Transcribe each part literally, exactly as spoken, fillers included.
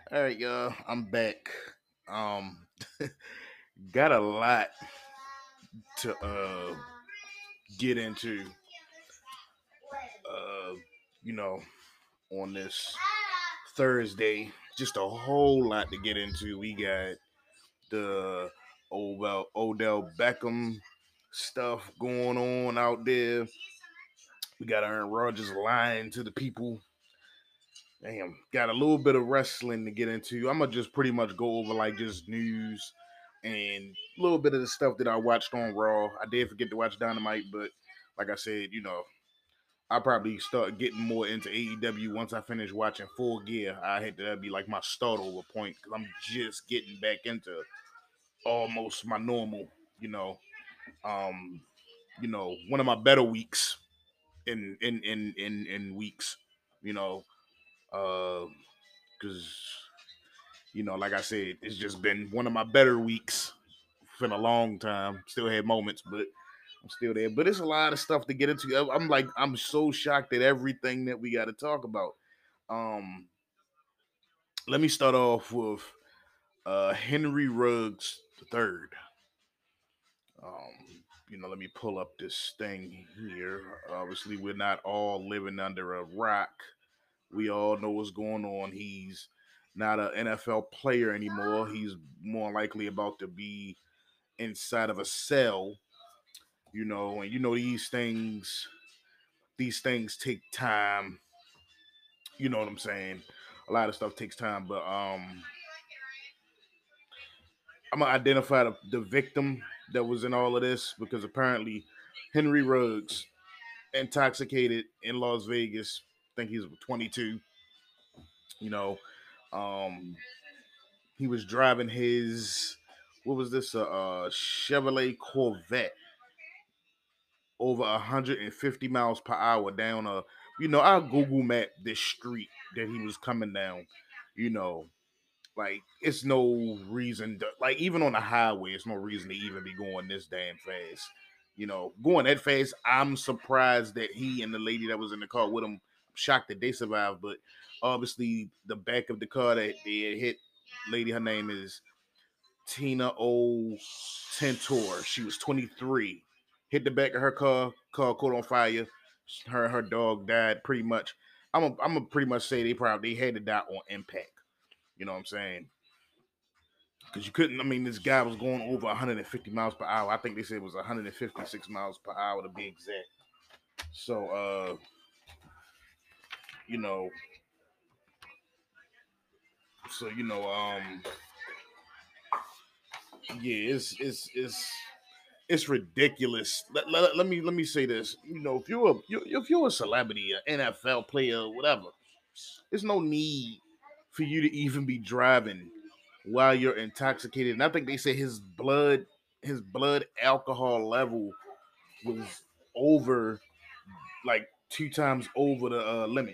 All right, y'all. I'm back. Um, got a lot to uh get into. Uh, you know, on this Thursday, just a whole lot to get into. We got the Odell Odell Beckham stuff going on out there. We got Aaron Rodgers lying to the people. Damn, got a little bit of wrestling to get into. I'm gonna just pretty much go over like just news and a little bit of the stuff that I watched on Raw. I did forget to watch Dynamite, but like I said, you know, I probably start getting more into A E W once I finish watching Full Gear. I had to be like my start over point because I'm just getting back into almost my normal, you know, um, you know, one of my better weeks in in in in in weeks, you know, uh, because you know, like I said, it's just been one of my better weeks for a long time. Still had moments, but I'm still there. But it's a lot of stuff to get into. I'm like, I'm so shocked at everything that we got to talk about. Um, Let me start off with uh, Henry Ruggs the third. Um, you know, let me pull up this thing here. Obviously, we're not all living under a rock. We all know what's going on. He's not an N F L player anymore. He's more likely about to be inside of a cell, you know, and you know these things these things take time. You know what I'm saying? A lot of stuff takes time, but um I'm gonna identify the, the victim that was in all of this because apparently Henry Ruggs intoxicated in Las Vegas. I think he's twenty-two. You know, um, he was driving his what was this? A uh, uh, Chevrolet Corvette over one hundred fifty miles per hour down a. You know, I Google map this street that he was coming down. You know, like it's no reason to, like even on the highway, it's no reason to even be going this damn fast. You know, going that fast, I'm surprised that he and the lady that was in the car with him, I'm shocked that they survived. But obviously, the back of the car that they had hit, lady, her name is Tina O. Tentor. She was twenty-three. Hit the back of her car, car caught on fire. Her and her dog died pretty much. I'm a, I'm gonna pretty much say they probably they had to die on impact. You know what I'm saying? Because you couldn't. I mean, this guy was going over one hundred fifty miles per hour. I think they said it was one hundred fifty-six miles per hour to be exact. So, uh, you know, so you know, um, yeah, it's it's it's it's ridiculous. Let, let, let me let me say this. You know, if you're a you, if you're a celebrity, an N F L player, whatever, there's no need for you to even be driving while you're intoxicated. And I think they say his blood his blood alcohol level was over like two times over the uh, limit.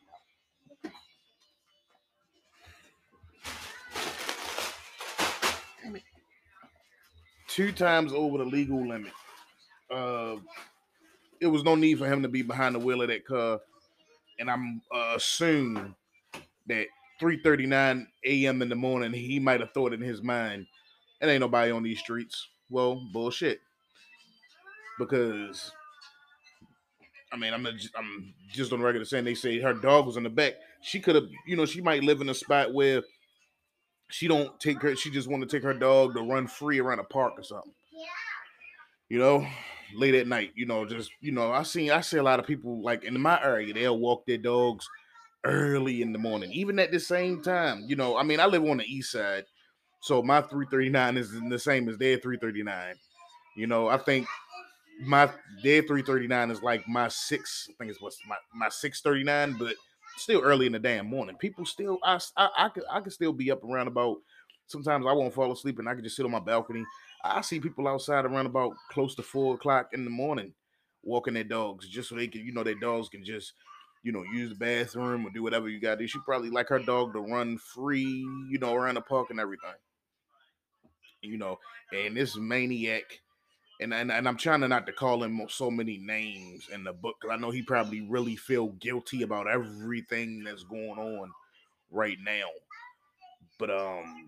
Two times over the legal limit. Uh, it was no need for him to be behind the wheel of that car, and I'm uh, assume that three thirty-nine a m in the morning, he might have thought in his mind, "It ain't nobody on these streets." Well, bullshit. Because I mean, I'm not, I'm just on the record of saying they say her dog was in the back. She could have, you know, she might live in a spot where she don't take her. She just want to take her dog to run free around a park or something. You know, late at night. You know, just you know, I see I see a lot of people like in my area. They'll walk their dogs early in the morning, even at the same time. You know, I mean, I live on the east side, so my three thirty-nine is the same as their three thirty-nine. You know, I think my their three thirty-nine is like my six. I think it's what's my my six thirty-nine, but still early in the damn morning. People still, I I, I could I could still be up around about. Sometimes I won't fall asleep and I can just sit on my balcony. I see people outside around about close to four o'clock in the morning, walking their dogs just so they can, you know, their dogs can just, you know, use the bathroom or do whatever you got to do. She probably like her dog to run free, you know, around the park and everything, you know. And this maniac and, and and I'm trying to not to call him so many names in the book because I know he probably really feel guilty about everything that's going on right now. But um,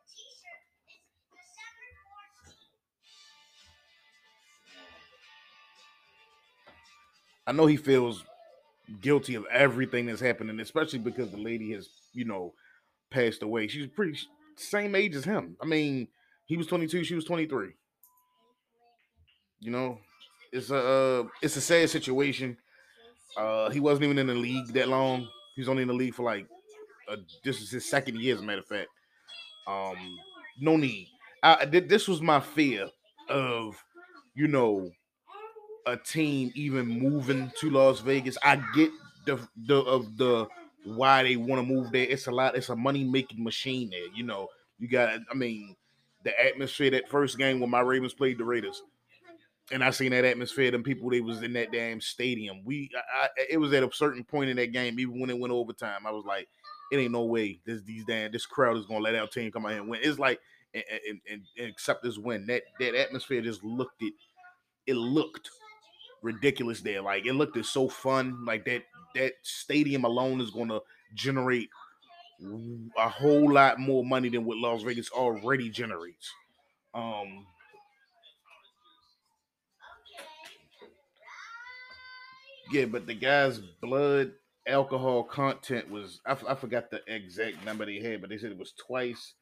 I know he feels guilty of everything that's happening, especially because the lady has, you know, passed away. She's pretty same age as him. I mean, he was twenty-two, she was twenty-three. You know, it's a uh, it's a sad situation. Uh, he wasn't even in the league that long. He was only in the league for like uh, this is his second year, as a matter of fact. Um, no need. I, this was my fear of, you know, a team even moving to Las Vegas. I get the the of the why they want to move there. It's a lot. It's a money making machine there. You know, you got. I mean, the atmosphere that first game when my Ravens played the Raiders, and I seen that atmosphere. Them people they was in that damn stadium. We, I, I, it was at a certain point in that game, even when it went overtime. I was like, it ain't no way this these damn this crowd is gonna let our team come out here and win. It's like and, and, and, and accept this win. That that atmosphere just looked it. It looked ridiculous there. Like it looked it so fun. Like that that stadium alone is gonna generate a whole lot more money than what Las Vegas already generates. Um, yeah, but the guy's blood alcohol content was I, f- I forgot the exact number they had, but they said it was twice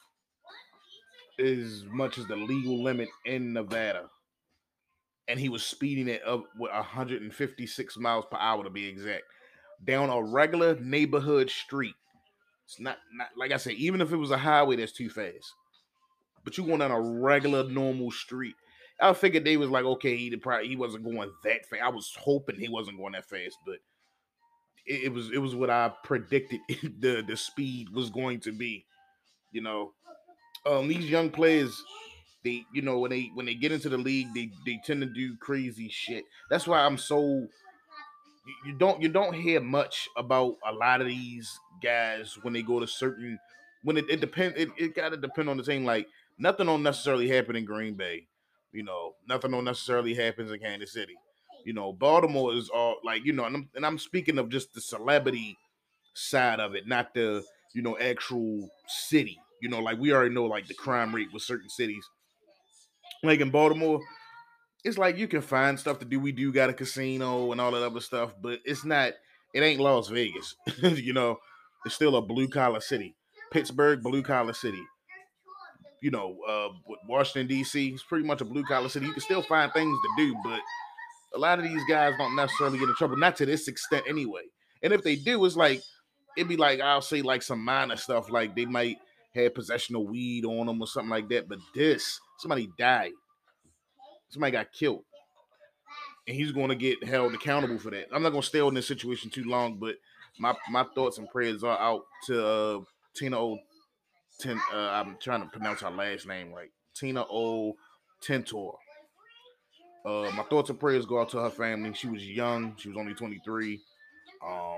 as much as the legal limit in Nevada, and he was speeding it up with one hundred fifty-six miles per hour to be exact, down a regular neighborhood street. It's not not like I said, even if it was a highway that's too fast, but you going down a regular normal street. I figured they was like, okay, he probably he wasn't going that fast. I was hoping he wasn't going that fast, but it, it was it was what I predicted the the speed was going to be. You know, um, these young players, they you know when they when they get into the league, they they tend to do crazy shit. That's why I'm so you don't you don't hear much about a lot of these guys when they go to certain when it, it depends it, it gotta depend on the team. Like nothing don't necessarily happen in Green Bay. You know, nothing don't necessarily happens in Kansas City. You know, Baltimore is all like, you know, and I'm and I'm speaking of just the celebrity side of it, not the, you know, actual city. You know, like we already know like the crime rate with certain cities. Like in Baltimore, it's like you can find stuff to do. We do got a casino and all that other stuff, but it's not. It ain't Las Vegas. You know, it's still a blue collar city. Pittsburgh, blue collar city. You know, uh, Washington D C is pretty much a blue collar city. You can still find things to do, but a lot of these guys don't necessarily get in trouble. Not to this extent, anyway. And if they do, it's like it'd be like I'll say like some minor stuff, like they might have possession of weed on them or something like that. But this, somebody died. Somebody got killed and he's going to get held accountable for that. I'm not going to stay on this situation too long, but my my thoughts and prayers are out to uh, Tina O. Ten, uh, I'm trying to pronounce her last name right. Tina O. Tentor. Uh, my thoughts and prayers go out to her family. She was young. She was only twenty-three. Um,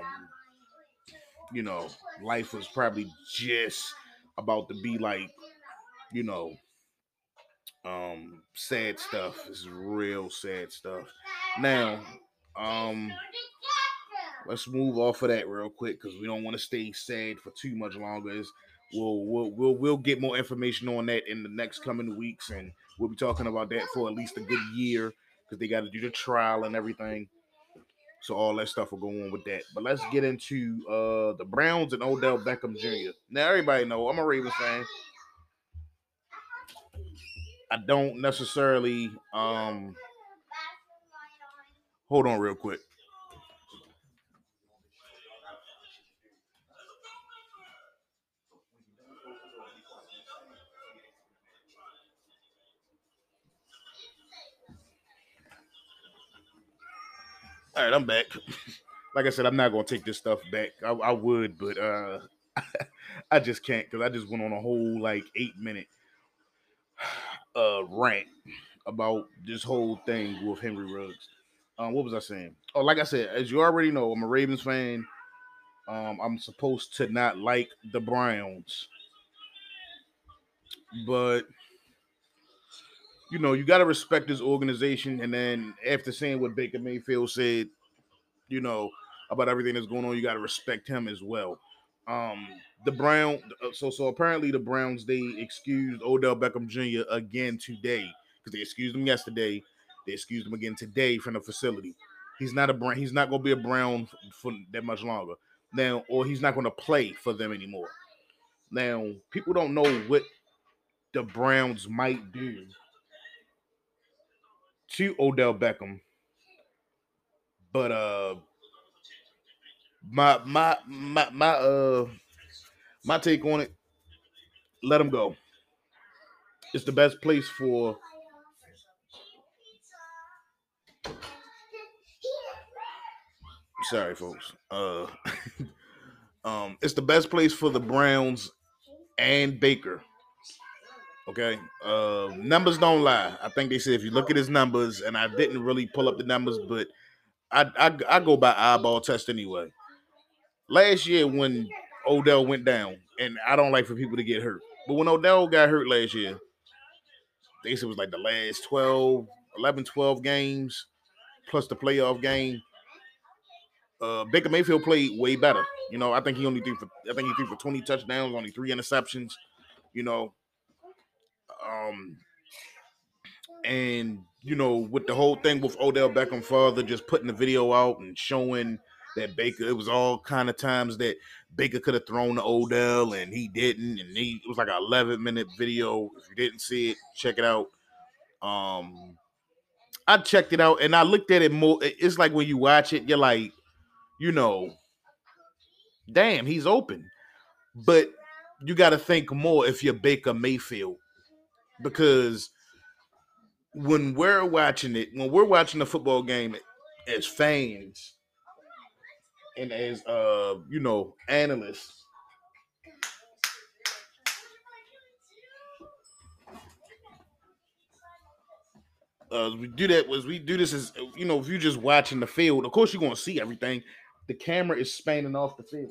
you know, life was probably just about to be like, you know, um, sad stuff. This is real sad stuff. Now, um, let's move off of that real quick because we don't want to stay sad for too much longer. It's, we'll, we'll we'll we'll get more information on that in the next coming weeks, and we'll be talking about that for at least a good year because they got to do the trial and everything. So all that stuff will go on with that. But let's get into uh, the Browns and Odell Beckham Junior Now everybody know I'm a Ravens fan. I don't necessarily um hold on real quick. All right, I'm back. Like I said, I'm not gonna take this stuff back. I, I would, but uh, I just can't because I just went on a whole like eight minute uh rant about this whole thing with Henry Ruggs. Um, what was I saying? Oh, like I said, as you already know, I'm a Ravens fan. Um, I'm supposed to not like the Browns, but you know, you got to respect this organization. And then after seeing what Baker Mayfield said, you know, about everything that's going on, you got to respect him as well. Um, the Brown. So so apparently the Browns they excused Odell Beckham Junior again today because they excused him yesterday. They excused him again today from the facility. He's not a Brown. He's not going to be a Brown for that much longer now, or he's not going to play for them anymore. Now, people don't know what the Browns might do to Odell Beckham, but uh, my my my my uh my take on it, let him go. It's the best place for. Sorry, folks. Uh, um, it's the best place for the Browns and Baker. Okay. Uh, numbers don't lie. I think they said if you look at his numbers, and I didn't really pull up the numbers, but I I, I go by eyeball test anyway. Last year when Odell went down, and I don't like for people to get hurt, but when Odell got hurt last year, they said it was like the last twelve, eleven, twelve games plus the playoff game. Uh, Baker Mayfield played way better. You know, I think he only threw for I think he threw for twenty touchdowns, only three interceptions. You know, um, and you know with the whole thing with Odell Beckham father just putting the video out and showing that Baker, it was all kind of times that Baker could have thrown to Odell and he didn't, and he it was like an eleven minute video. If you didn't see it, check it out. Um, I checked it out and I looked at it more. It's like when you watch it, you're like, you know, damn, he's open. But you got to think more if you're Baker Mayfield because when we're watching it, when we're watching the football game as fans and as uh, you know, analysts, uh, we do that was we do this as you know, if you're just watching the field, of course you're gonna see everything. The camera is spanning off the field.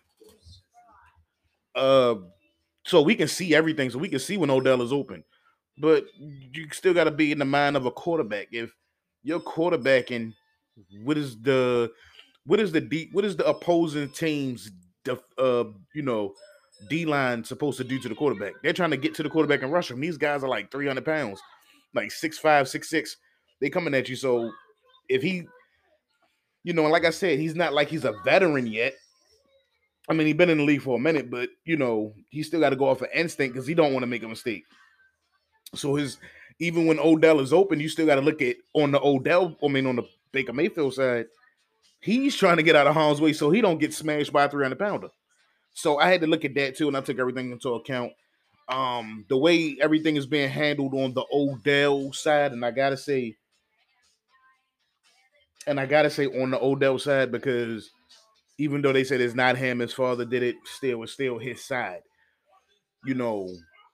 Uh, so we can see everything, so we can see when Odell is open. But you still got to be in the mind of a quarterback. If you're quarterbacking, what is the what is the D, what is the opposing team's uh you know D line supposed to do to the quarterback? They're trying to get to the quarterback and rush him. These guys are like three hundred pounds, like six five, six six. They coming at you. So if he, you know, like I said, he's not like he's a veteran yet. I mean, he's been in the league for a minute, but you know, he still got to go off of instinct because he don't want to make a mistake. So his even when Odell is open, you still got to look at on the Odell. I mean, on the Baker Mayfield side, he's trying to get out of harm's way so he don't get smashed by a three hundred pounder. So I had to look at that too, and I took everything into account. Um, the way everything is being handled on the Odell side, and I gotta say, and I gotta say on the Odell side because even though they said it's not him, his father did it, still it's still his side. You know,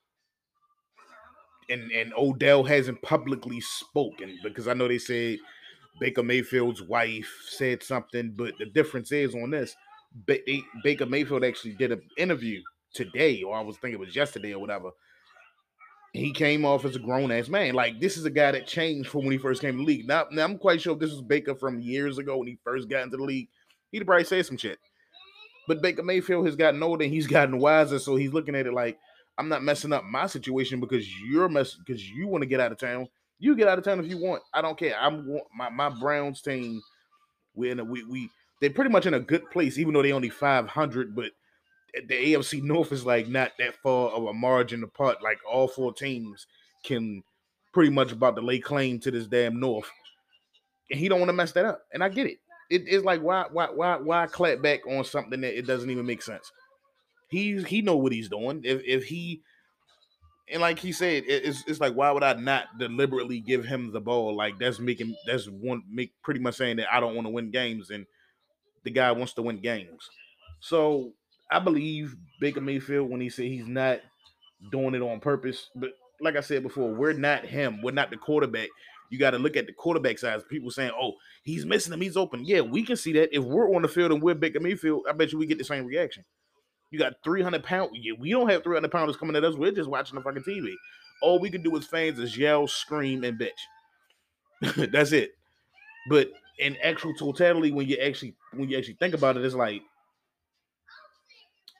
and and Odell hasn't publicly spoken because I know they said Baker Mayfield's wife said something, but the difference is on this, ba- they, Baker Mayfield actually did an interview today, or I was thinking it was yesterday or whatever. He came off as a grown ass man. Like this is a guy that changed from when he first came to the league. Now, now I'm quite sure if this was Baker from years ago when he first got into the league, he'd probably say some shit. But Baker Mayfield has gotten older and he's gotten wiser, so he's looking at it like I'm not messing up my situation because you're mess because you want to get out of town. You get out of town if you want. I don't care. I'm my my Browns team. We in a, we we they're pretty much in a good place, even though they only five hundred. But the A F C North is like not that far of a margin apart. Like all four teams can pretty much about to lay claim to this damn North, and he don't want to mess that up. And I get it. It, it's like why why why why clap back on something that it doesn't even make sense. He he know what he's doing. If if he and like he said, it, it's it's like why would I not deliberately give him the ball? Like that's making that's one make pretty much saying that I don't want to win games and the guy wants to win games. So I believe Baker Mayfield when he said he's not doing it on purpose. But like I said before, we're not him. We're not the quarterback. You got to look at the quarterback side. People saying, "Oh, he's missing him. He's open." Yeah, we can see that. If we're on the field and we're Baker Mayfield, I bet you we get the same reaction. You got three hundred pound. Yeah, we don't have three hundred pounders coming at us. We're just watching the fucking T V. All we can do as fans is yell, scream, and bitch. That's it. But in actual totality, when you actually when you actually think about it, it's like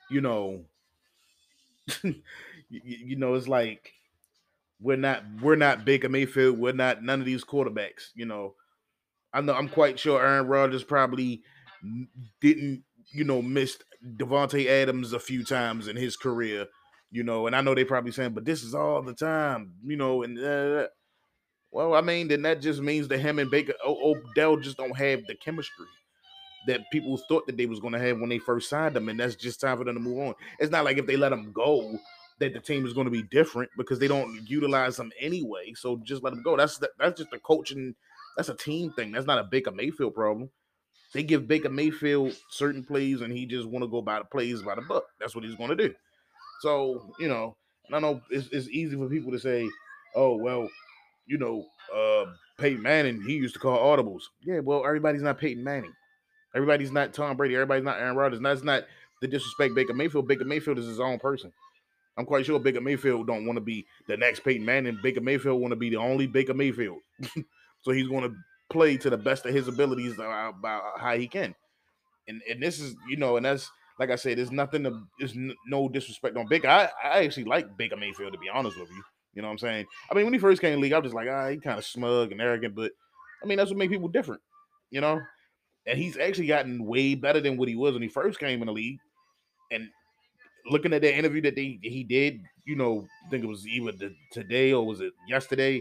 you know, you, you know, it's like we're not we're not Baker Mayfield. We're not none of these quarterbacks. You know, I know I'm quite sure Aaron Rodgers probably didn't, you know, missed Devontae Adams a few times in his career. You know, and I know they probably saying, but this is all the time. You know, and uh, well, I mean, then that just means that him and Baker o- Odell just don't have the chemistry that people thought that they was going to have when they first signed them, and that's just time for them to move on. It's not like if they let them go that the team is going to be different because they don't utilize them anyway. So just let them go. That's that's just a coaching. That's a team thing. That's not a Baker Mayfield problem. They give Baker Mayfield certain plays, and he just want to go by the plays by the book. That's what he's going to do. So you know, and I know it's, it's easy for people to say, "Oh well, you know, uh, Peyton Manning, he used to call audibles." Yeah, well, everybody's not Peyton Manning. Everybody's not Tom Brady. Everybody's not Aaron Rodgers. And that's not the disrespect Baker Mayfield. Baker Mayfield is his own person. I'm quite sure Baker Mayfield don't want to be the next Peyton Manning. Baker Mayfield want to be the only Baker Mayfield. So he's going to play to the best of his abilities about how he can. And and this is, you know, and that's like I said, there's nothing to, there's no disrespect on Baker. I, I actually like Baker Mayfield, to be honest with you. You know what I'm saying? I mean, when he first came in the league, I was just like, ah, he kind of smug and arrogant, but I mean, that's what makes people different, you know? And he's actually gotten way better than what he was when he first came in the league. And looking at that interview that they he did, you know, I think it was either the, today or was it yesterday.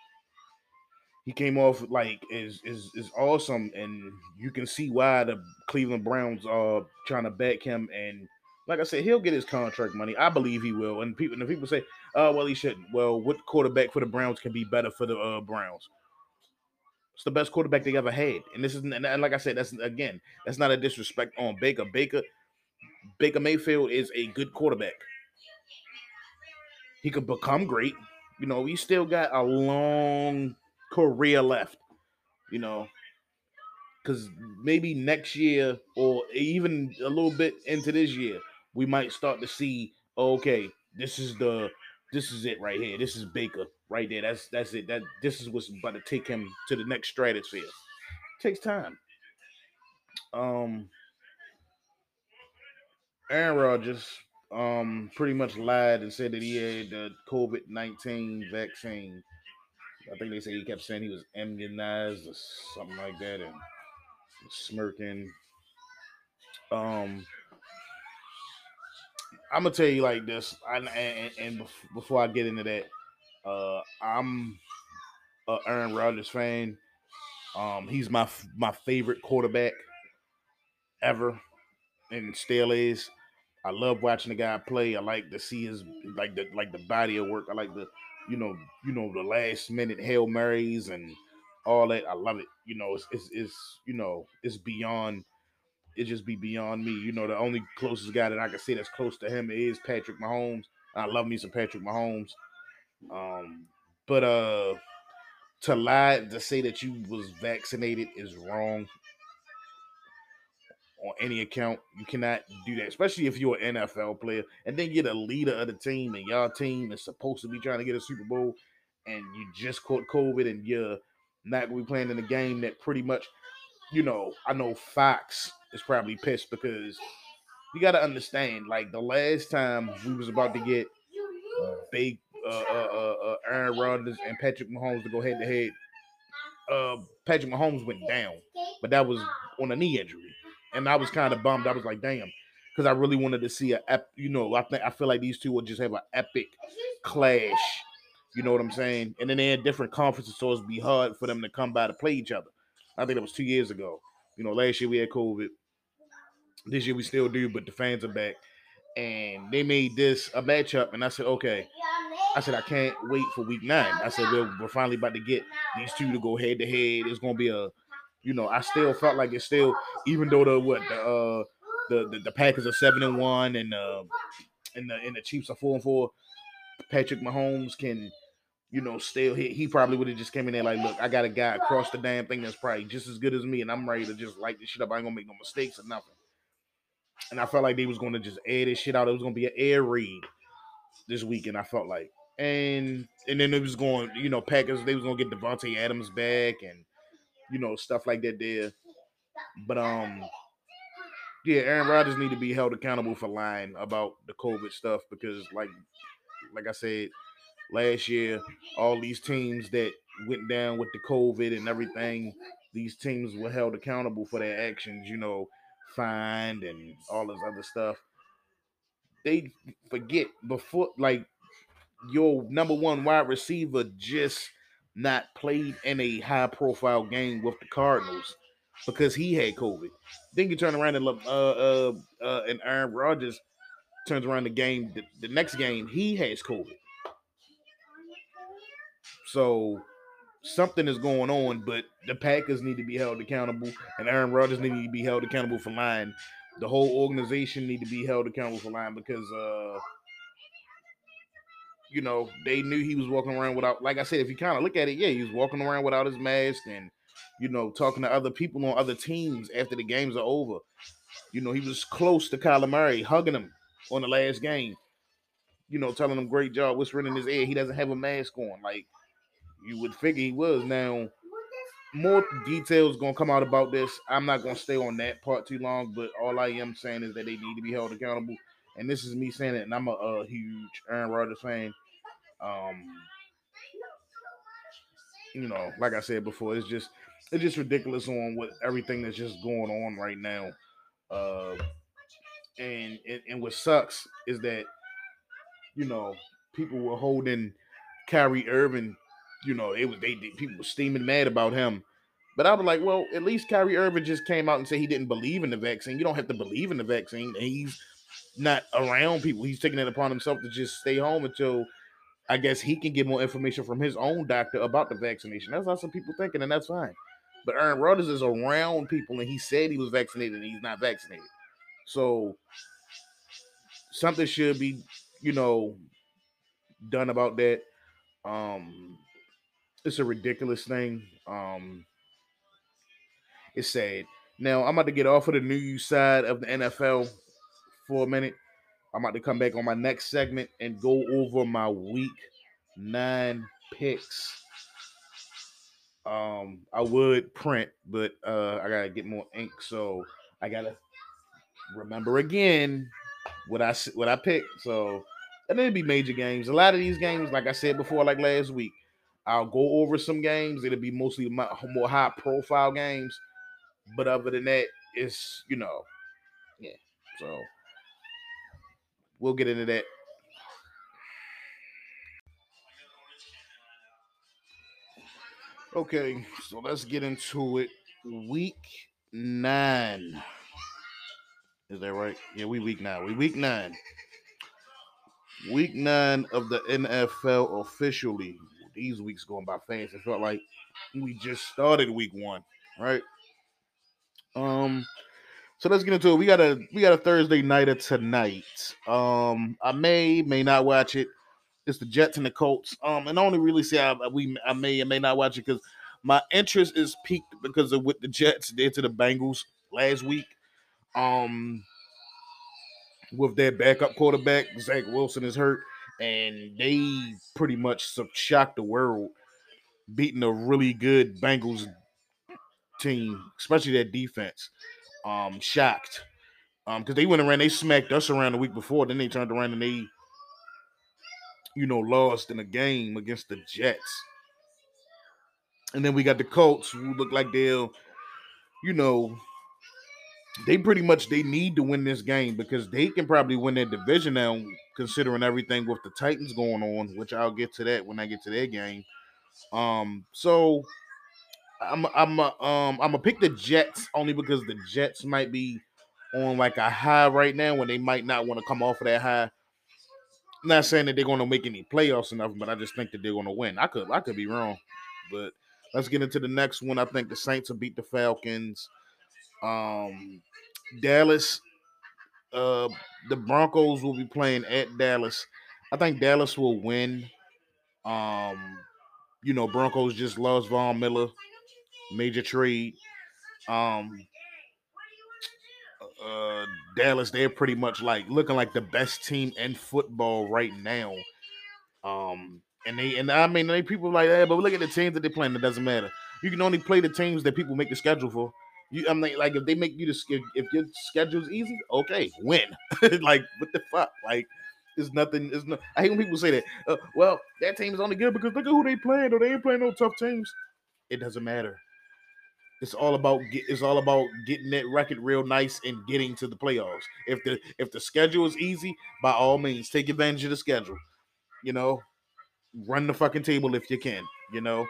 He came off like is is is awesome, and you can see why the Cleveland Browns are trying to back him. And like I said, he'll get his contract money. I believe he will. And people, and people say, "Oh, well, he shouldn't." Well, what quarterback for the Browns can be better for the uh, Browns? It's the best quarterback they ever had, and this is and like I said, that's again, that's not a disrespect on Baker. Baker Baker Mayfield is a good quarterback. He could become great. You know, he still got a long career left. You know, because maybe next year or even a little bit into this year, we might start to see, okay, this is the this is it right here. This is Baker right there. That's that's it. That this is what's about to take him to the next stratosphere. It takes time. Um, Aaron Rodgers um pretty much lied and said that he had the COVID nineteen vaccine. I think they say he kept saying he was immunized or something like that, and smirking. Um, I'm gonna tell you like this, I, and, and before I get into that, uh, I'm a Aaron Rodgers fan. Um, he's my my favorite quarterback ever, and still is. I love watching the guy play. I like to see his like the like the body of work. I like the you know you know the last minute Hail Marys and all that. I love it. You know, it's it's, it's you know it's beyond. It just be beyond me. You know, the only closest guy that I can say that's close to him is Patrick Mahomes. I love me some Patrick Mahomes. Um, but uh, to lie to say that you was vaccinated is wrong on any account. You cannot do that, especially if you're an N F L player and then you're the leader of the team and your team is supposed to be trying to get a Super Bowl and you just caught COVID and you're not going to be playing in a game that pretty much, you know, I know Fox is probably pissed because you got to understand, like the last time we was about to get big uh, uh, uh, uh, Aaron Rodgers and Patrick Mahomes to go head to head, uh, Patrick Mahomes went down, but that was on a knee injury, and I was kind of bummed. I was like, damn, because I really wanted to see a, ep- you know, I think I feel like these two will just have an epic clash. You know what I'm saying? And then they had different conferences, so it'd be hard for them to come by to play each other. I think that was two years ago. You know, last year we had COVID. This year we still do, but the fans are back. And they made this a matchup, and I said, okay. I said, I can't wait for week nine. I said, we're, we're finally about to get these two to go head to head. It's going to be a, you know, I still felt like it's still, even though the what the uh, the, the the Packers are seven and one and uh and the and the Chiefs are four and four. Patrick Mahomes can, you know, still he, he probably would have just came in there like, look, I got a guy across the damn thing that's probably just as good as me, and I'm ready to just light this shit up. I ain't gonna make no mistakes or nothing. And I felt like they was gonna just air this shit out. It was gonna be an air raid this weekend. I felt like, and and then it was going, you know, Packers. They was gonna get Devontae Adams back, and you know, stuff like that there. But um, Yeah, Aaron Rodgers need to be held accountable for lying about the COVID stuff because, like, like I said last year, all these teams that went down with the COVID and everything, these teams were held accountable for their actions. You know, fined and all this other stuff. They forget before, like, your number one wide receiver just not played in a high profile game with the Cardinals because he had COVID. Then you turn around and look, uh, uh, uh, and Aaron Rodgers turns around the game, the, the next game he has COVID. So something is going on, but the Packers need to be held accountable, and Aaron Rodgers need to be held accountable for lying. The whole organization need to be held accountable for lying because uh, you know, they knew he was walking around without, like I said, if you kind of look at it, yeah, he was walking around without his mask and, you know, talking to other people on other teams after the games are over. You know, he was close to Kyler Murray, hugging him on the last game, you know, telling him great job, whispering in his ear, he doesn't have a mask on. Like, you would figure he was. Now, more details going to come out about this. I'm not going to stay on that part too long, but all I am saying is that they need to be held accountable. And this is me saying it, and I'm a, a huge Aaron Rodgers fan. Um, you know, like I said before, it's just it's just ridiculous on what everything that's just going on right now. Uh, and, and and what sucks is that you know people were holding Kyrie Irving. You know, it was they, they people were steaming mad about him. But I was like, well, at least Kyrie Irving just came out and said he didn't believe in the vaccine. You don't have to believe in the vaccine. And he's not around people. He's taking it upon himself to just stay home until I guess he can get more information from his own doctor about the vaccination. That's how some people thinking, and that's fine. But Aaron Rodgers is around people, and he said he was vaccinated, and he's not vaccinated. So something should be, you know, done about that. Um, it's a ridiculous thing. Um, it's sad. Now I'm about to get off of the news side of the N F L for a minute. I'm about to come back on my next segment and go over my week nine picks. Um, I would print, but uh, I gotta get more ink, so I gotta remember again what I what I picked. So, and it'll be major games. A lot of these games, like I said before, like last week, I'll go over some games. It'll be mostly more high profile games, but other than that, it's you know, yeah. So we'll get into that. Okay, so let's get into it. Week nine. Is that right? Yeah, we week nine. We week nine. Week nine of the N F L officially. These weeks going by fast. It felt like we just started week one, right? Um, so let's get into it. We got a we got a Thursday nighter tonight. Um, I may may not watch it. It's the Jets and the Colts. Um, and I only really say I we I may or may not watch it because my interest is peaked because of what the Jets did to the Bengals last week. Um, with their backup quarterback, Zach Wilson is hurt, and they pretty much shocked the world, beating a really good Bengals team, especially their defense. Um, shocked. Um, because they went around, they smacked us around the week before, then they turned around and they, you know, lost in a game against the Jets. And then we got the Colts, who look like they'll, you know, they pretty much they need to win this game because they can probably win their division now, considering everything with the Titans going on, which I'll get to that when I get to their game. Um, so I'm I'm a, um I'm gonna pick the Jets only because the Jets might be on like a high right now when they might not want to come off of that high. I'm not saying that they're gonna make any playoffs or nothing, but I just think that they're gonna win. I could I could be wrong, but let's get into the next one. I think the Saints will beat the Falcons. Um, Dallas, uh, the Broncos will be playing at Dallas. I think Dallas will win. Um, you know, Broncos just lost Von Miller, major trade. Um, uh, Dallas, they're pretty much like looking like the best team in football right now. Um, and they and I mean, they people like that, but look at the teams that they're playing. It doesn't matter. You can only play the teams that people make the schedule for. You, I'm like, like if they make you the sch- if your schedule's easy, okay, win. Like what the fuck? Like it's nothing. It's no. I hate when people say that. Uh, well, that team is only good because look at who they playing, or they ain't playing no tough teams. It doesn't matter. It's all about get, it's all about getting that record real nice and getting to the playoffs. If the if the schedule is easy, by all means, take advantage of the schedule. You know, run the fucking table if you can. You know,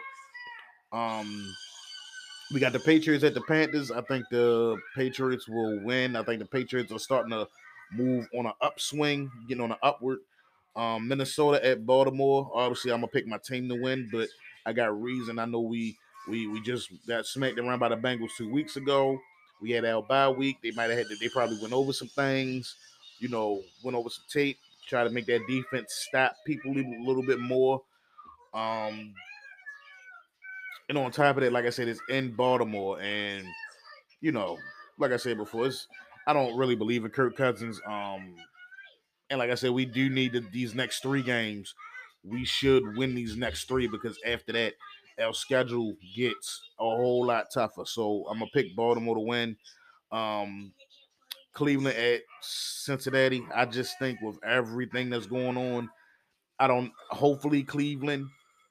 um, we got the Patriots at the Panthers. I think the Patriots will win. I think the Patriots are starting to move on an upswing, getting on an upward. Um, Minnesota at Baltimore. Obviously, I'm gonna pick my team to win, but I got reason. I know we we we just got smacked around by the Bengals two weeks ago. We had our bye week. They might have had to, they probably went over some things, you know, went over some tape, try to make that defense stop people a little bit more. Um, and on top of that, like I said, it's in Baltimore, and you know, like I said before, it's I don't really believe in Kirk Cousins. Um, and like I said, we do need the, these next three games. We should win these next three because after that, our schedule gets a whole lot tougher. So I'm gonna pick Baltimore to win. Um, Cleveland at Cincinnati. I just think with everything that's going on, I don't. Hopefully, Cleveland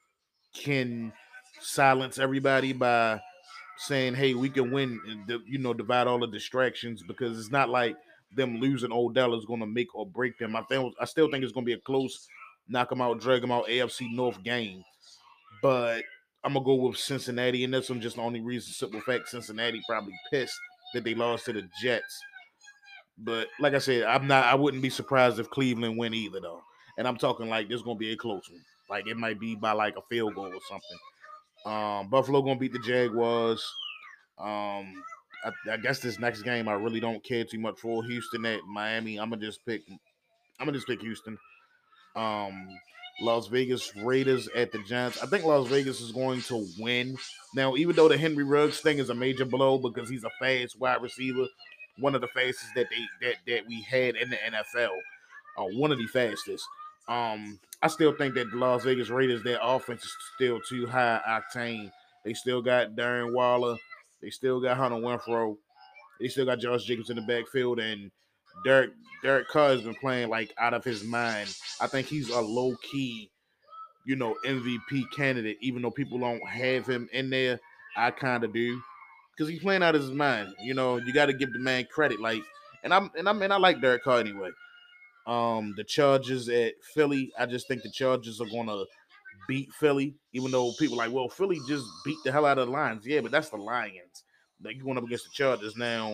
can silence everybody by saying, "Hey, we can win," and you know, divide all the distractions because it's not like them losing Odell is going to make or break them. I think I still think it's going to be a close, knock them out, drag them out A F C North game, but I'm gonna go with Cincinnati, and this one just the only reason, simple fact, Cincinnati probably pissed that they lost to the Jets. But like I said, I'm not. I wouldn't be surprised if Cleveland win either, though. And I'm talking like this gonna be a close one. Like it might be by like a field goal or something. Um, Buffalo gonna beat the Jaguars. Um, I, I guess this next game I really don't care too much for. Houston at Miami. I'm gonna just pick. I'm gonna just pick Houston. Um, Las Vegas Raiders at the Giants. I think Las Vegas is going to win. Now, even though the Henry Ruggs thing is a major blow because he's a fast wide receiver, one of the fastest that they that that we had in the N F L, uh, one of the fastest. Um, I still think that the Las Vegas Raiders, their offense is still too high octane. They still got Darren Waller. They still got Hunter Winfrey. They still got Josh Jacobs in the backfield, and Derek Derek Carr has been playing like out of his mind. I think he's a low key, you know, M V P candidate, even though people don't have him in there. I kind of do because he's playing out of his mind. You know, you got to give the man credit. Like, and I'm and I'm and I like Derek Carr anyway. Um, the Chargers at Philly, I just think the Chargers are gonna beat Philly, even though people are like, well, Philly just beat the hell out of the Lions. Yeah, but that's the Lions. Like you going up against the Chargers now.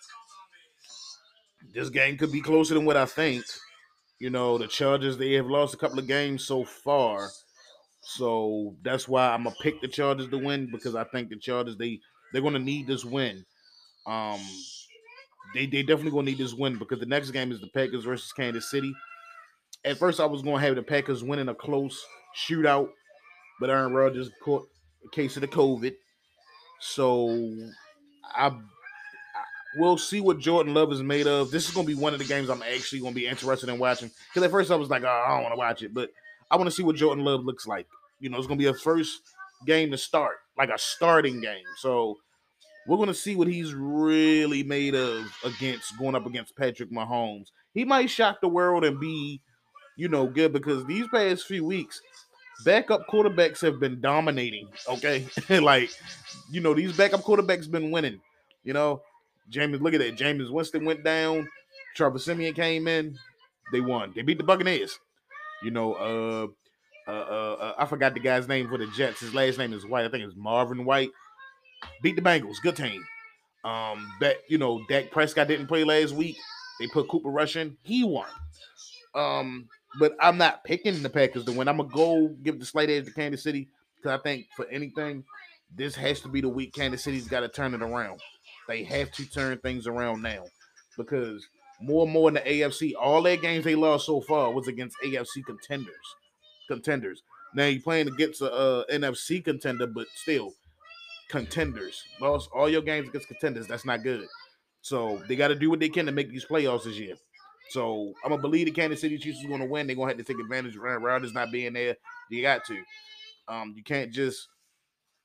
This game could be closer than what I think. You know, the Chargers, they have lost a couple of games so far. So that's why I'm gonna pick the Chargers to win because I think the Chargers they they're gonna need this win. Um they they definitely gonna need this win because the next game is the Packers versus Kansas City. At first I was gonna have the Packers winning a close shootout, but Aaron Rodgers caught a case of the COVID. So I we'll see what Jordan Love is made of. This is going to be one of the games I'm actually going to be interested in watching. Because at first I was like, oh, I don't want to watch it, but I want to see what Jordan Love looks like. You know, it's going to be a first game to start, like a starting game. So we're going to see what he's really made of against going up against Patrick Mahomes. He might shock the world and be, you know, good because these past few weeks, backup quarterbacks have been dominating. Okay, like you know these backup quarterbacks been winning. You know, James, look at that. James Winston went down. Trevor Simeon came in. They won. They beat the Buccaneers. You know, uh, uh, uh, uh, I forgot the guy's name for the Jets. His last name is White. I think it's Marvin White. Beat the Bengals. Good team. Um, that you know, Dak Prescott didn't play last week. They put Cooper Rush in. He won. Um, but I'm not picking the Packers to win. I'm gonna go give the slight edge to Kansas City because I think for anything, this has to be the week Kansas City's got to turn it around. They have to turn things around now because more and more in the A F C, all their games they lost so far was against A F C contenders. Contenders. Now you're playing against a uh, N F C contender, but still contenders. Lost all your games against contenders. That's not good. So they got to do what they can to make these playoffs this year. So I'm gonna believe the Kansas City Chiefs is gonna win. They're gonna have to take advantage of Aaron Rodgers not being there. You got to. Um, you can't just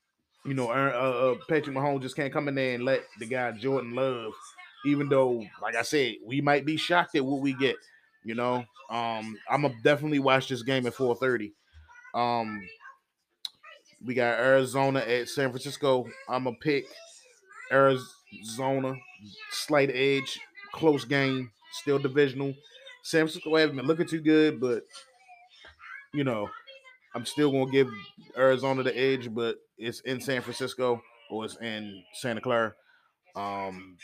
You know, uh, uh, Patrick Mahomes just can't come in there and let the guy Jordan Love, even though, like I said, we might be shocked at what we get. You know, um, I'm gonna definitely watch this game at four thirty. Um, we got Arizona at San Francisco. I'm gonna pick Arizona, slight edge, close game, still divisional. San Francisco hasn't been looking too good, but you know, I'm still gonna give Arizona the edge, but it's in San Francisco or it's in Santa Clara. Um,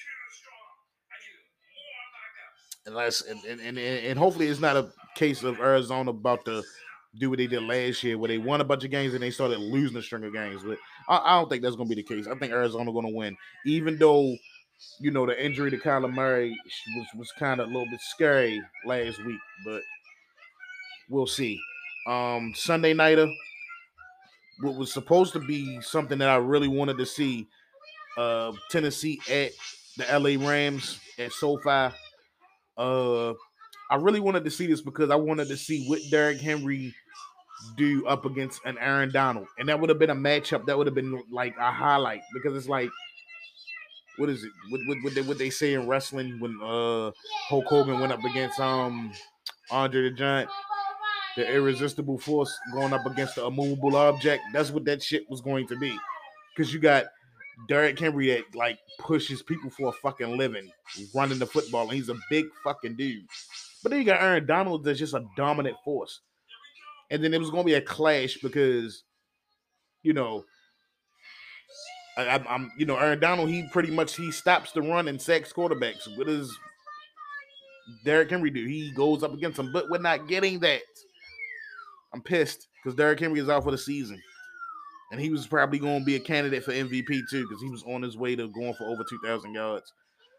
unless and, and, and, and hopefully it's not a case of Arizona about to do what they did last year, where they won a bunch of games and they started losing a string of games. But I, I don't think that's gonna be the case. I think Arizona gonna win, even though you know the injury to Kyler Murray was was kind of a little bit scary last week, but we'll see. Um, Sunday nighter, what was supposed to be something that I really wanted to see, uh, Tennessee at the L A Rams at SoFi. Uh, I really wanted to see this because I wanted to see what Derrick Henry do up against an Aaron Donald, and that would have been a matchup that would have been like a highlight because it's like, what is it? What what, what, they, what they say in wrestling when uh Hulk Hogan went up against um Andre the Giant, the irresistible force going up against the immovable object. That's what that shit was going to be, because you got Derrick Henry that like pushes people for a fucking living, running the football, and he's a big fucking dude. But then you got Aaron Donald that's just a dominant force. And then it was going to be a clash because, you know, I, I'm, I'm, you know, Aaron Donald, he pretty much, he stops the run and sacks quarterbacks. What does Derrick Henry do? He goes up against him, but we're not getting that. I'm pissed because Derrick Henry is out for the season. And he was probably going to be a candidate for M V P too because he was on his way to going for over two thousand yards.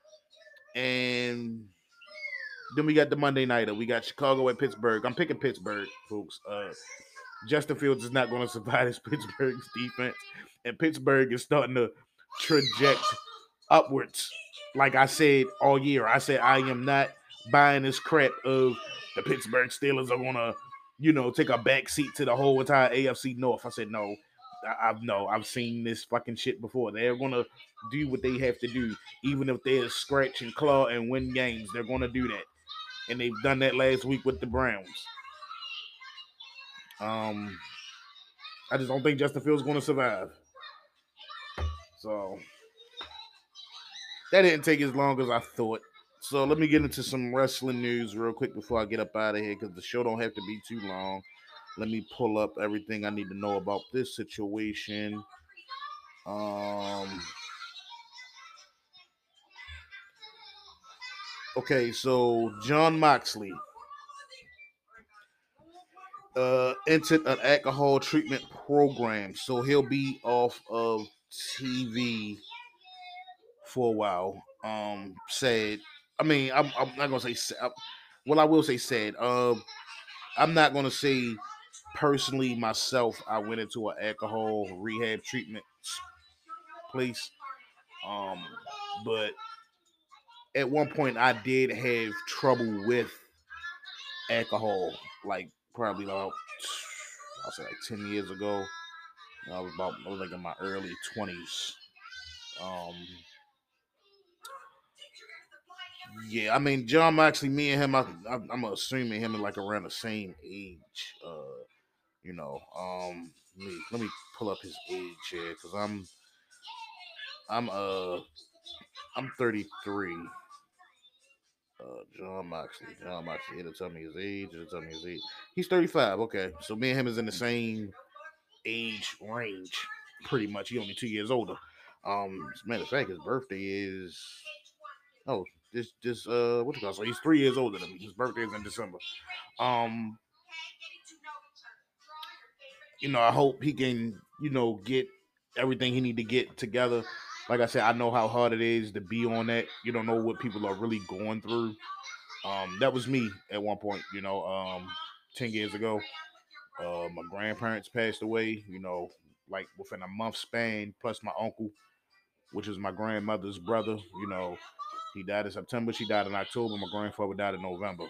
And then we got the Monday nighter. We got Chicago at Pittsburgh. I'm picking Pittsburgh, folks. Uh, Justin Fields is not going to survive this Pittsburgh's defense, and Pittsburgh is starting to traject upwards. Like I said all year, I said I am not buying this crap of the Pittsburgh Steelers are going to, you know, take a back seat to the whole entire A F C North. I said no. I, I've no, I've seen this fucking shit before. They're gonna do what they have to do, even if they're scratch and claw and win games. They're gonna do that, and they've done that last week with the Browns. Um, I just don't think Justin Fields is going to survive. So that didn't take as long as I thought. So let me get into some wrestling news real quick before I get up out of here because the show don't have to be too long. Let me pull up everything I need to know about this situation. Um, okay, so John Moxley uh, entered an alcohol treatment program, so he'll be off of T V for a while. Um, sad. I mean, I'm, I'm not gonna say sad. Well, I will say sad. Um, I'm not gonna say personally myself. I went into an alcohol rehab treatment place. Um, but at one point I did have trouble with alcohol, like probably about I'll say like ten years ago. I was about I was like in my early twenties. Um, yeah, I mean John Moxley, me and him, I, I, I'm assuming him are like around the same age. Uh, you know, um, let me let me pull up his age here because I'm I'm uh I'm thirty-three. Uh, John Moxley. John Moxley. It'll tell me his age. It'll tell me his age. He's thirty-five. Okay, so me and him is in the same age range, pretty much. He only two years older. Um, as a matter of fact, his birthday is oh this this uh what you call so he's three years older than me. His birthday is in December. Um, you know, I hope he can you know get everything he need to get together. Like I said, I know how hard it is to be on that. You don't know what people are really going through. Um, that was me at one point. You know, um, ten years ago. Uh, my grandparents passed away. You know, like within a month span. Plus my uncle, which is my grandmother's brother. You know, he died in September. She died in October. My grandfather died in November.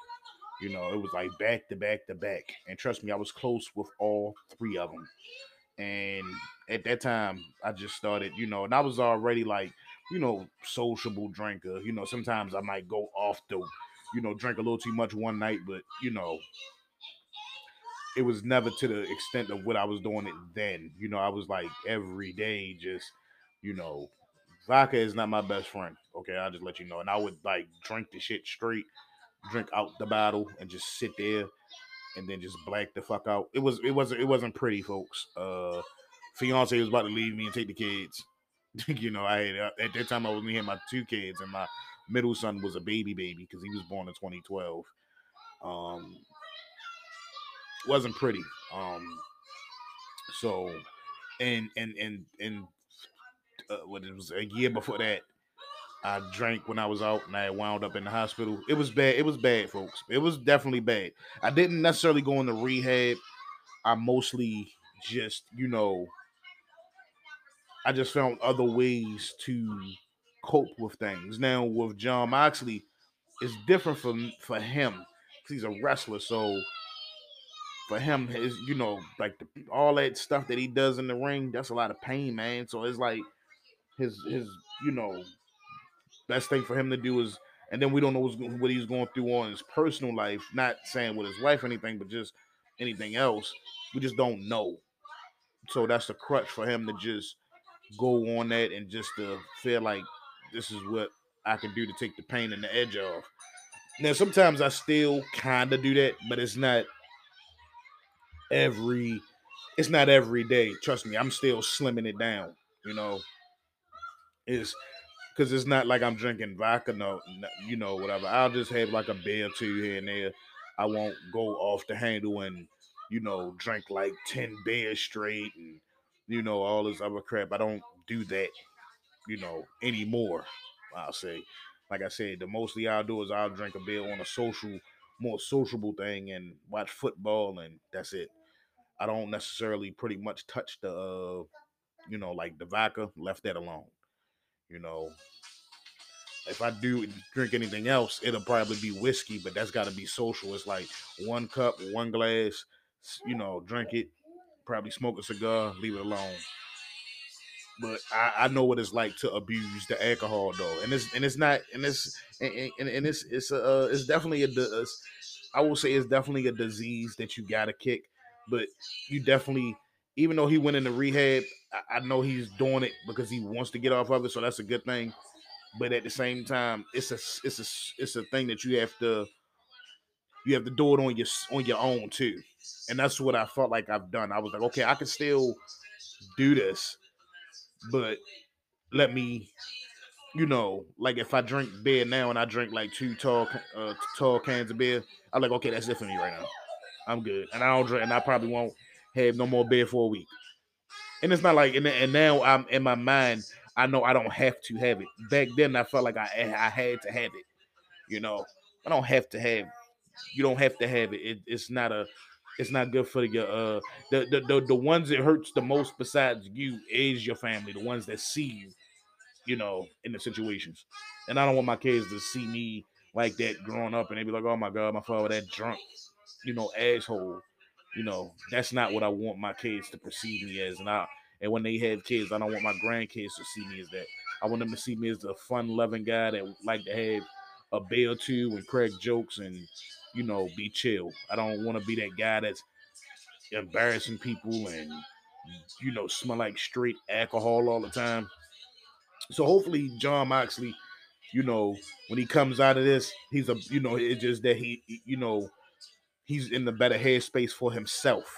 You know, it was like back to back to back. And trust me, I was close with all three of them. And at that time, I just started, you know, and I was already like, you know, sociable drinker. You know, sometimes I might go off the, you know, drink a little too much one night, but you know, it was never to the extent of what I was doing it then. You know, I was like every day just, you know, vodka is not my best friend. Okay, I'll just let you know. And I would like drink the shit straight, drink out the bottle, and just sit there and then just black the fuck out. It was it wasn't it wasn't pretty, folks. Uh, fiance was about to leave me and take the kids. you know, I had, uh, at that time I was only had my two kids, and my middle son was a baby baby because he was born in twenty twelve. Um, wasn't pretty. Um, so and and and and uh, what it was a year before that, I drank when I was out, and I wound up in the hospital. It was bad. It was bad, folks. It was definitely bad. I didn't necessarily go into rehab. I mostly just, you know, I just found other ways to cope with things. Now with John Moxley, it's different for for him. He's a wrestler, so for him, his you know, like the, all that stuff that he does in the ring, that's a lot of pain, man. So it's like his his you know best thing for him to do is, and then we don't know what's, what he's going through on his personal life. Not saying with his wife or anything, but just anything else. We just don't know. So that's the crutch for him to just go on that and just to feel like this is what I can do to take the pain and the edge off. Now, sometimes I still kind of do that, but it's not every, it's not every day. Trust me, I'm still slimming it down. You know, it's because it's not like I'm drinking vodka, no, you know, whatever. I'll just have like a beer or two here and there. I won't go off the handle and, you know, drink like ten beers straight and, you know, all this other crap. I don't do that, you know, anymore. I'll say, like I said, the mostly I'll do is I'll drink a beer on a social, more sociable thing and watch football, and that's it. I don't necessarily pretty much touch the, uh, you know, like the vodka, left that alone. You know, if I do drink anything else, it'll probably be whiskey, but that's got to be social. It's like one cup, one glass, you know, drink it, probably smoke a cigar, leave it alone. But I, I know what it's like to abuse the alcohol though, and it's and it's not and it's and, and, and it's it's a uh, it's definitely a, a I will say it's definitely a disease that you gotta kick, but you definitely, even though he went into rehab, I, I know he's doing it because he wants to get off of it, so that's a good thing. But at the same time, it's a it's a it's a thing that you have to you have to do it on your on your own too, and that's what I felt like I've done. I was like, okay, I can still do this, but let me, you know, like if I drink beer now and I drink like two tall uh, tall cans of beer, I'm like, okay, that's it for me right now. I'm good, and I don't drink, and I probably won't have no more beer for a week. And it's not like, and, and now I'm in my mind, I know I don't have to have it. Back then, I felt like I I had to have it. You know, I don't have to have. You don't have to have it. it it's not a. It's not good for your uh the, the the the ones it hurts the most besides you is your family, the ones that see you, you know, in the situations. And I don't want my kids to see me like that growing up and they be like, oh my God, my father that drunk, you know, asshole. You know, that's not what I want my kids to perceive me as. And I and when they have kids, I don't want my grandkids to see me as that. I want them to see me as a fun loving guy that would like to have a beer or two and crack jokes and, you know, be chill. I don't want to be that guy that's embarrassing people and, you know, smell like straight alcohol all the time. So hopefully John Moxley, you know, when he comes out of this, he's a, you know, it's just that he, you know, he's in the better headspace for himself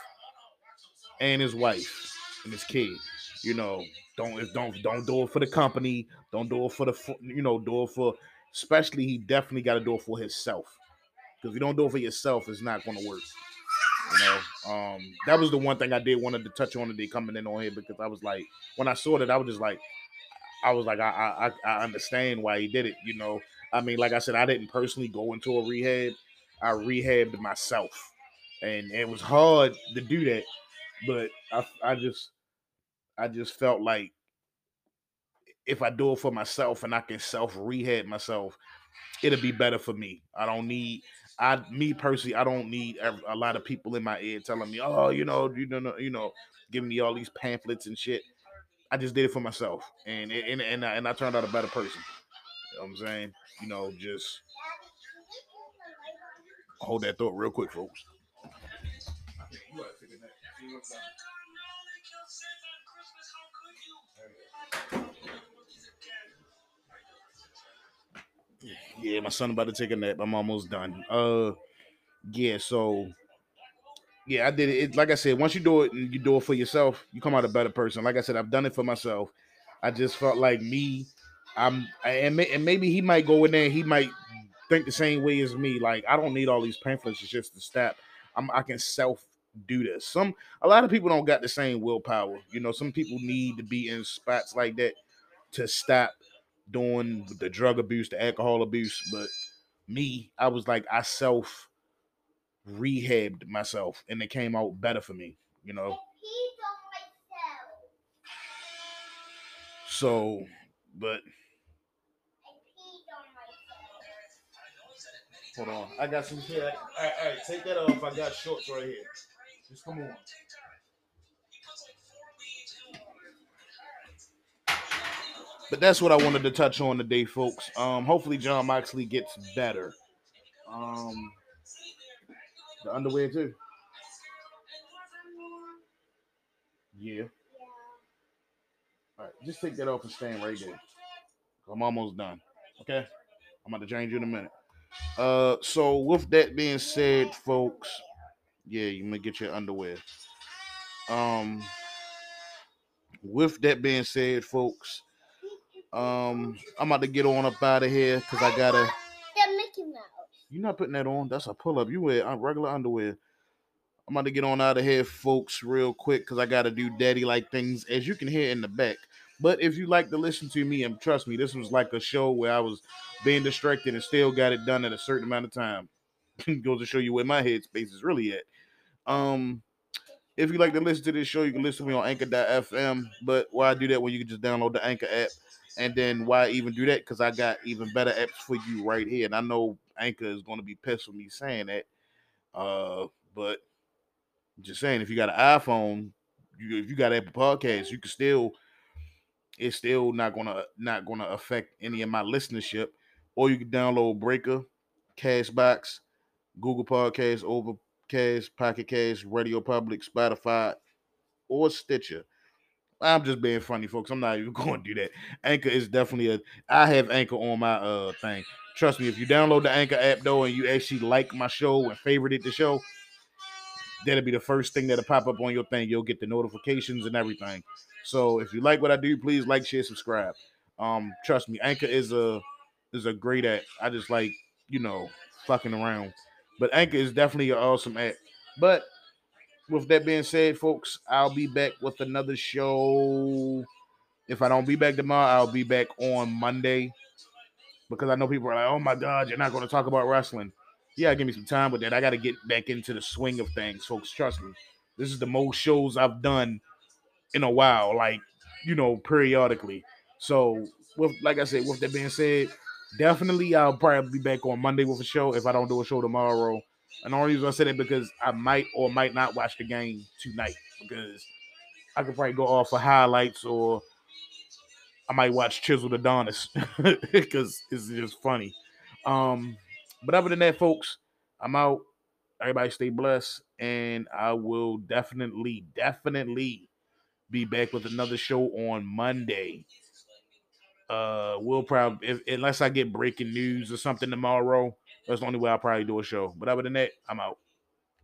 and his wife and his kid. You know, don't don't don't do it for the company. Don't do it for the, you know, do it for. Especially, he definitely got to do it for himself. Because if you don't do it for yourself, it's not going to work. You know, um, that was the one thing I did wanted to touch on today coming in on here because I was like, when I saw that, I was just like, I was like, I, I I understand why he did it. You know, I mean, like I said, I didn't personally go into a rehab. I rehabbed myself, and it was hard to do that. But I, I just, I just felt like if I do it for myself and I can self rehab myself, it'll be better for me. I don't need. I, me personally, I don't need a, a lot of people in my ear telling me, oh, you know, you know, you know, giving me all these pamphlets and shit. I just did it for myself, and and and I, and I turned out a better person. You know what I'm saying? You know, just hold that thought real quick, folks. Yeah, my son about to take a nap. I'm almost done. Uh, yeah. So yeah, I did it. it. Like I said, once you do it and you do it for yourself, you come out a better person. Like I said, I've done it for myself. I just felt like me. I'm and, may, and maybe he might go in there. And he might think the same way as me. Like I don't need all these pamphlets. It's just to step. I'm I can self do this. Some a lot of people don't got the same willpower. You know, some people need to be in spots like that to stop doing the drug abuse, the alcohol abuse. But me, I was like I self rehabbed myself, and it came out better for me. You know, so but hold on, I got some here. All right, all right, take that off. I got shorts right here. Just come on. But that's what I wanted to touch on today, folks. Um, hopefully John Moxley gets better. Um, the underwear too. Yeah. All right, just take that off and stand right there. I'm almost done. Okay, I'm about to change you in a minute. Uh, so with that being said, folks, yeah, you may get your underwear. Um, with that being said, folks, um, I'm about to get on up out of here because I gotta. The Mickey Mouse. You're not putting that on. That's a pull up. You wear uh, regular underwear. I'm about to get on out of here, folks, real quick because I gotta do daddy like things, as you can hear in the back. But if you like to listen to me, and trust me, this was like a show where I was being distracted and still got it done at a certain amount of time. Goes to show you where my headspace is really at. Um, if you like to listen to this show, you can listen to me on anchor dot f m. But why do that when you can just download the Anchor app? And then why even do that? Because I got even better apps for you right here. And I know Anchor is going to be pissed with me saying that. Uh, but just saying, if you got an iPhone, you, if you got Apple Podcasts, you can still, it's still not gonna not gonna affect any of my listenership. Or you can download Breaker, Cashbox, Google Podcasts, Overcast, Pocket Cast, Radio Public, Spotify, or Stitcher. I'm just being funny, folks. I'm not even going to do that. Anchor is definitely a. I have Anchor on my uh thing. Trust me, if you download the Anchor app though, and you actually like my show and favorite it the show, that'll be the first thing that'll pop up on your thing. You'll get the notifications and everything. So if you like what I do, please like, share, subscribe. Um, trust me, Anchor is a is a great app. I just like you know fucking around, but Anchor is definitely an awesome app. But with that being said, folks, I'll be back with another show. If I don't be back tomorrow, I'll be back on Monday because I know people are like, "Oh my God, you're not going to talk about wrestling." Yeah, give me some time with that. I got to get back into the swing of things, folks. Trust me. This is the most shows I've done in a while, like you know, periodically. So, with like I said, with that being said, definitely I'll probably be back on Monday with a show if I don't do a show tomorrow. And the only reason I say that because I might or might not watch the game tonight because I could probably go off for highlights or I might watch Chisel Adonis because it's just funny. Um, but other than that, folks, I'm out. Everybody stay blessed, and I will definitely, definitely be back with another show on Monday. Uh, we'll probably, if, unless I get breaking news or something tomorrow, that's the only way I'll probably do a show. But other than that, I'm out.